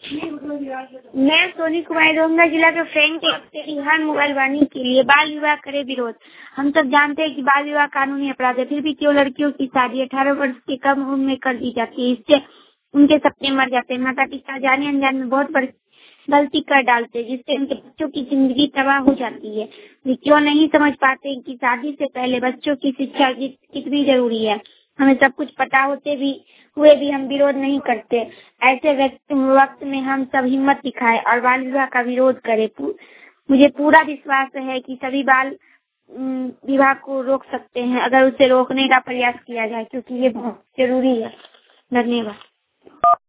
मैं सोनी कुमारी रोहंगा जिला के फ्रेंड क्लब से बिहार मोबाइल वाणी के लिए बाल विवाह करे विरोध। हम सब जानते हैं कि बाल विवाह कानूनी अपराध है, फिर भी क्यों लड़कियों की शादी 18 वर्ष के कम उम्र में कर दी जाती है। इससे उनके सपने मर जाते हैं। माता पिता जाने अनजाने में बहुत बड़ी गलती कर डालते हैं, जिससे उनके बच्चों की जिंदगी तबाह हो जाती है। वे क्यों नहीं समझ पाते कि शादी से पहले बच्चों की शिक्षा कितनी जरूरी है। हमें सब कुछ पता होते हुए भी हम विरोध नहीं करते। ऐसे वक्त में हम सब हिम्मत दिखाएं और बाल विवाह का विरोध करें। मुझे पूरा विश्वास है कि सभी बाल विवाह को रोक सकते हैं अगर उसे रोकने का प्रयास किया जाए, क्योंकि ये बहुत जरूरी है। धन्यवाद।